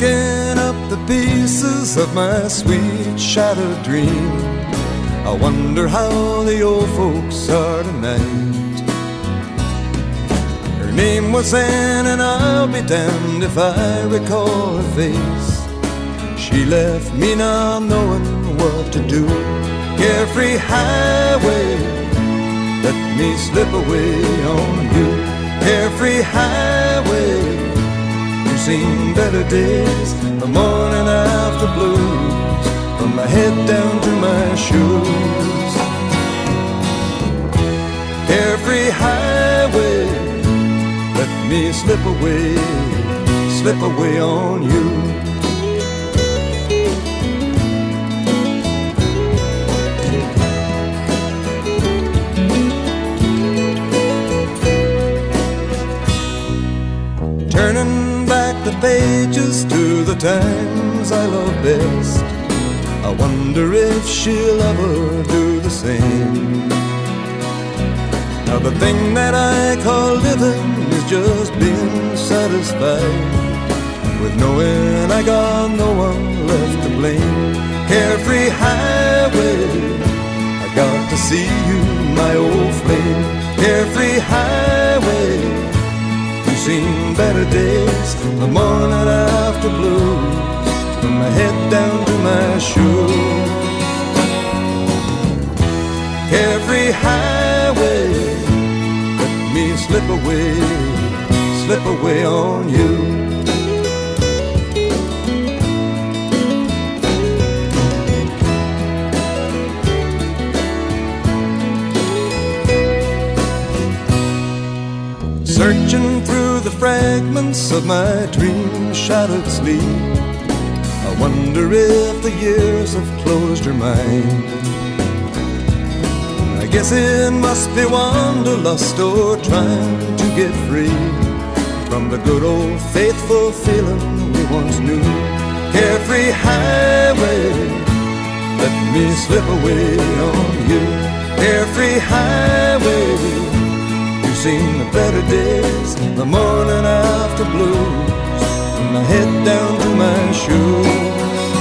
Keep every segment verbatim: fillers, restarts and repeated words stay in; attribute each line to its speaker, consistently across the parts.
Speaker 1: picking up the pieces of my sweet shattered dream. I wonder how the old folks are tonight. Her name was Anne, and I'll be damned if I recall her face. She left me not knowing what to do. Carefree highway, let me slip away on you. Carefree highway, you've seen better days, the morning after blues, from my head down to my shoes. Carefree highway, let me slip away, slip away on you. Turning back the pages to the times I love best, I wonder if she'll ever do the same. Now the thing that I call living is just being satisfied with knowing I got no one left to blame. Carefree highway, I got to see you, my old flame. Carefree highway, you've seen better days, the morning after blues, from my head down to my shoes. Carefree highway, let me slip away, slip away on you. Searching through the fragments of my dream-shattered sleep, I wonder if the years have closed her mind. I guess it must be wanderlust or trying to get free from the good old faithful feeling we once knew. Carefree highway, let me slip away on you. Carefree highway, seen the better days, the morning after blues, from my head down to my shoes.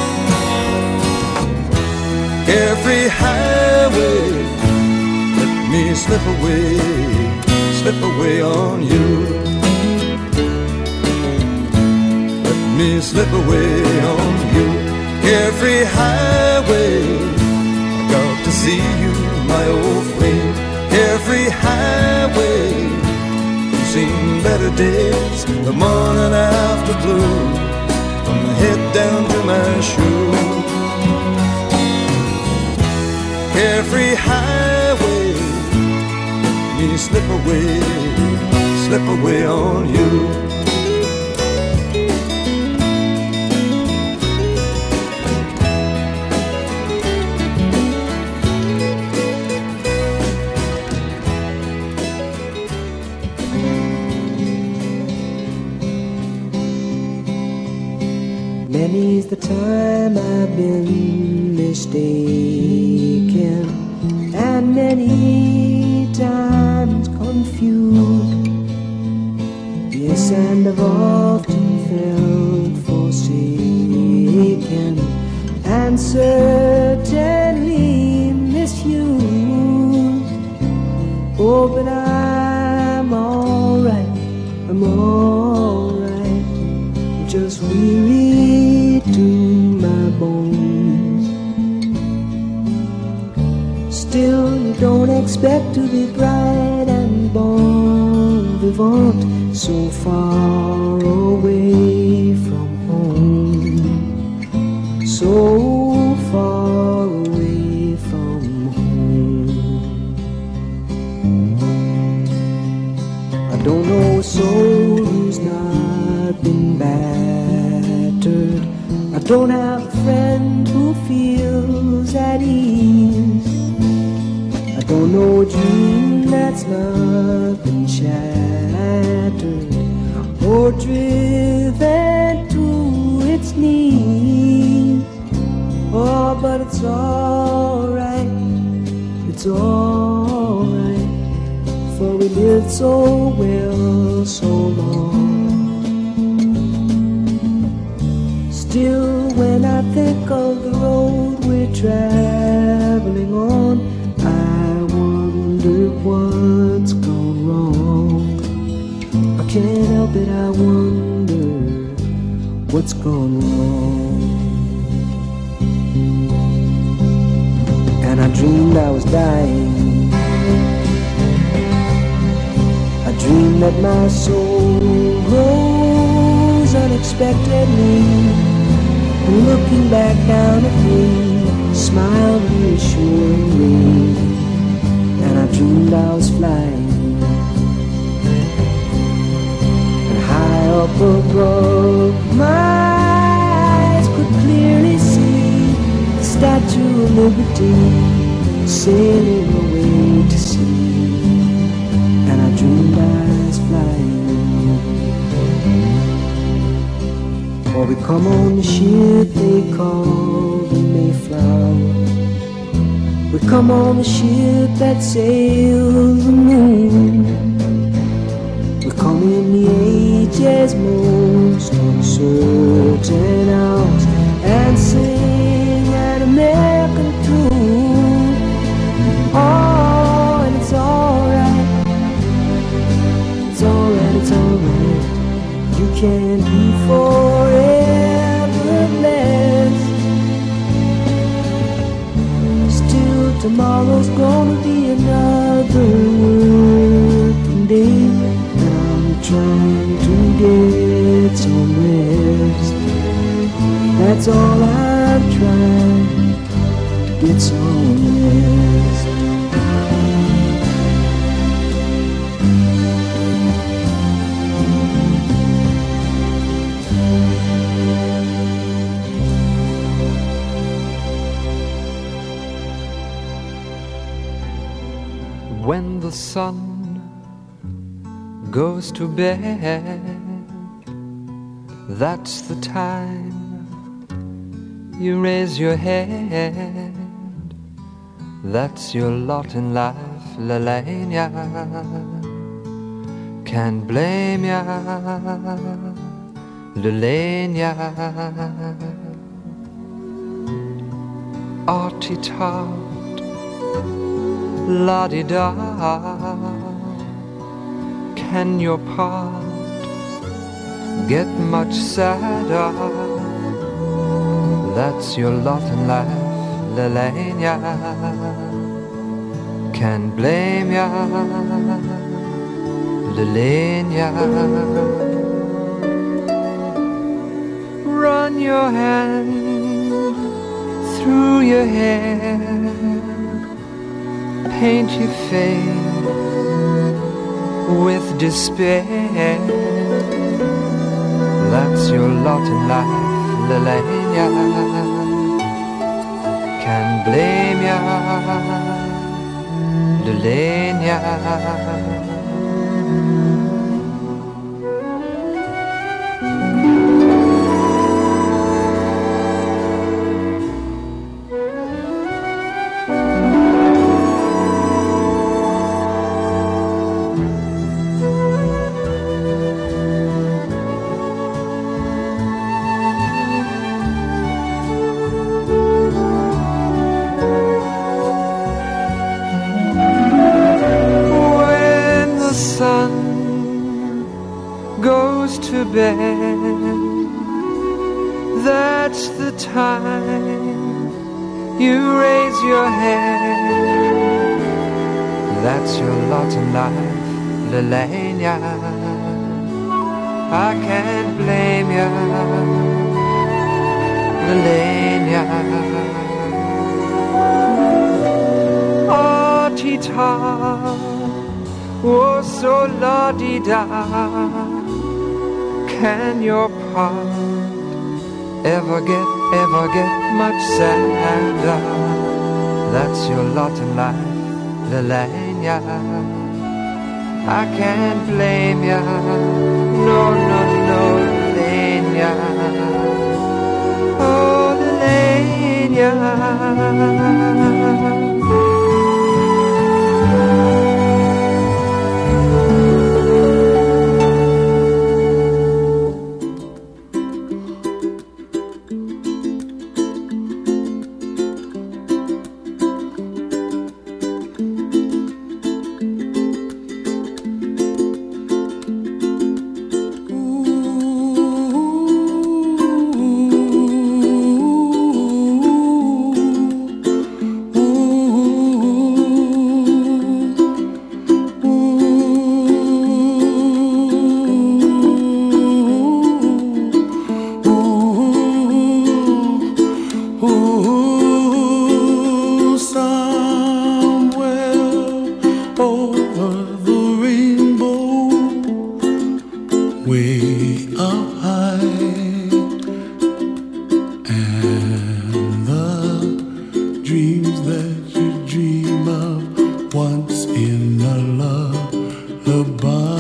Speaker 1: Carefree highway, let me slip away, slip away on you. Let me slip away on you. Carefree highway, I got to see you, my old flame. Carefree highway, you've seen better days, the morning after blues, from my head down to my shoes. Carefree highway, let me slip away, slip away on you.
Speaker 2: Many's the time I've been mistaken, and many times confused. Yes, and I've often felt forsaken, and certainly misused. Oh, but I'm alright, I'm alright, just weary to my bones. Still, you don't expect to be bright and bon vivant so far away from home, so far away from home. I don't know a soul who's not been battered. I don't have a friend who feels at ease. I don't know a dream that's not been shattered or driven to its knees. Oh, but it's alright, it's alright, for we lived so well so long. Still, when I think of the road we're traveling on, I wonder what's gone wrong. I can't help it, I wonder what's gone wrong. And I dreamed I was dying. I dreamed that my soul rose unexpectedly, and looking back down at me, smiled reassuringly. And I dreamed I was flying, and high up above, my eyes could clearly see the Statue of Liberty sailing away to sea. And I dreamed I was flying. Or we come on the ship they call the Mayflower. We come on the ship that sails the moon. We come in the age's most uncertain hours and sing an American tune. Oh, and it's alright, it's alright, it's alright. You can't be forever blessed. Still, tomorrow's gonna be another working day, and I'm trying to get some rest. That's all I'm trying, to get some rest.
Speaker 3: When the sun goes to bed, that's the time you raise your head. That's your lot in life, Lelania. Can't blame ya, Lelania. Artie-tart, la-di-da. Can your part get much sadder? That's your lot in life, Lelania. Can't blame ya, Lelania. Run your hand through your hair, paint your face with despair. That's your lot in life, Lelania. Can't blame ya, Lelania. Bed, that's the time you raise your head. That's your lot in life, Lelania. I can't blame ya, Lelania. Artie-tart, oh so la-di-da. Can your part ever get, ever get much sadder? That's your lot in life, Lelania. I can't blame ya, no, no, no, Lelania. Oh, Lelania.
Speaker 4: over the rainbow, way up high, and the dreams that you dream of once in a lullaby.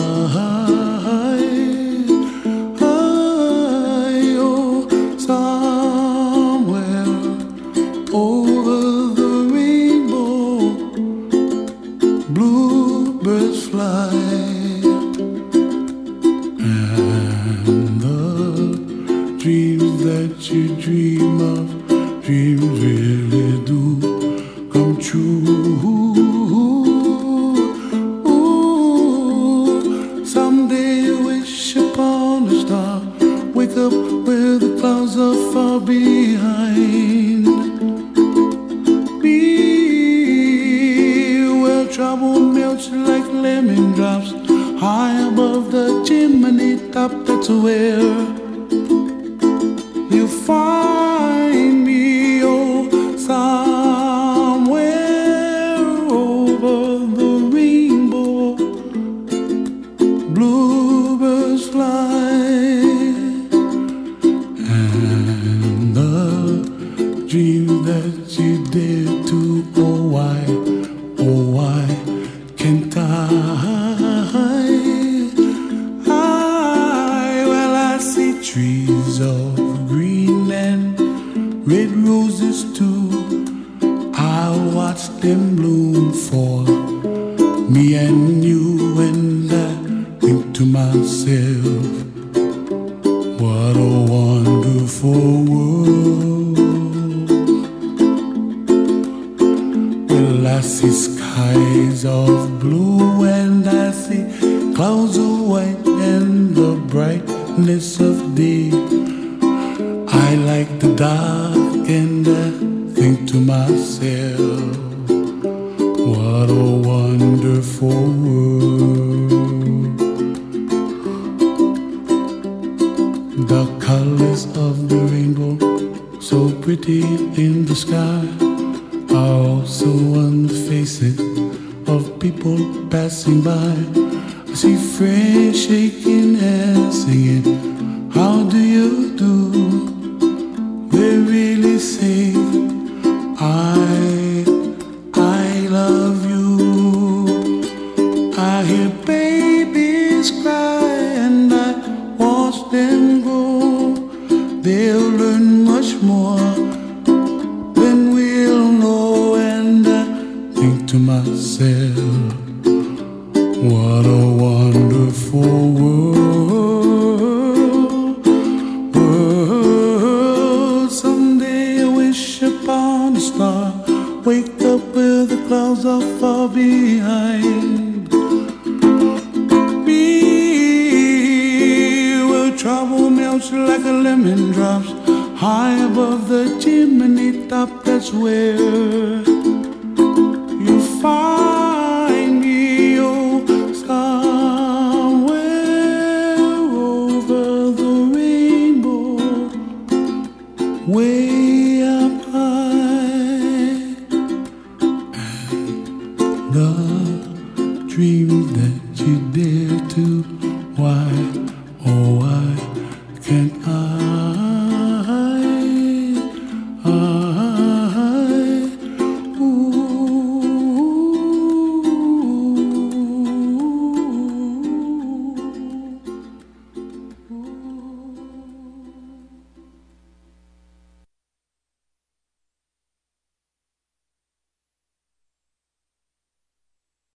Speaker 4: You dream of, dreams really do come true. Ooh, someday you wish upon a star, wake up where the clouds are far behind. Be where trouble melts like lemon drops, high above the chimney top. That's where you find me, oh, somewhere over the rainbow. Bluebirds fly, and the dream that you dare to, oh why, oh why can't I? I, well, I see trees of red roses too. I'll watch them bloom for me and you, and I think to myself, what a wonderful world. Well, I see skies of blue, and I see clouds of white, and the brightness of day. I like the dark, and I think to myself, what a wonderful world. The colors of the rainbow, so pretty in the sky, are also on the faces of people passing by. I see friends shaking hands, singing, how do you do? They really say, I, I love you. I hear babies cry, and I watch them grow. They'll learn much more than we'll know, and I think to myself, what a wonderful world. World, someday I wish upon a star, wake up where the clouds are far behind. Be where trouble melts like a lemon drops, high above the chimney top. That's where you find me, oh, somewhere over the rainbow, way up high. And the dreams that you dare to, why, oh why can't I?